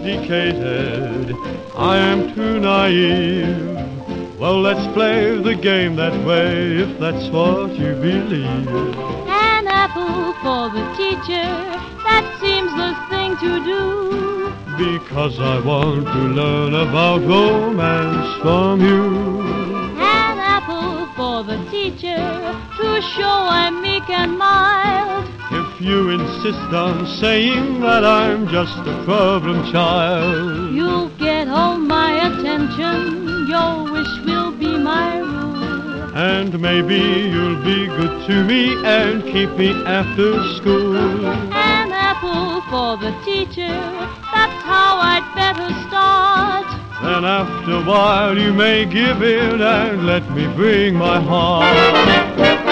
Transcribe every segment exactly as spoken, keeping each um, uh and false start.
educated, I am too naive. Well, let's play the game that way if that's what you believe. An apple for the teacher, that seems the thing to do. Because I want to learn about romance from you. An apple for the teacher, to show I'm meek and mild. If you insist on saying that I'm just a problem child, you'll get all my attention, your wish will be my rule. And maybe you'll be good to me and keep me after school. An apple for the teacher, that's how I'd better start. Then after a while you may give in and let me bring my heart.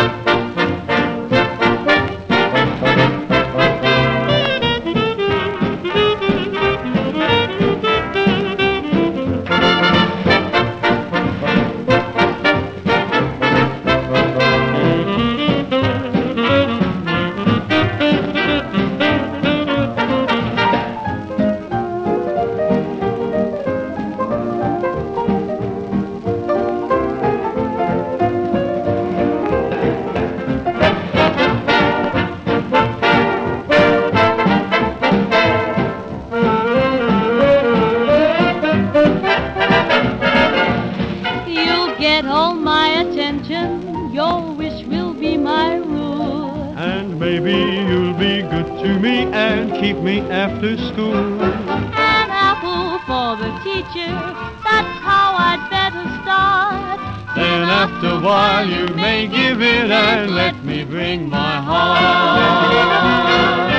Get all my attention, your wish will be my rule. And maybe you'll be good to me and keep me after school. An apple for the teacher, that's how I'd better start. Then after a while you may give in and let me bring my heart.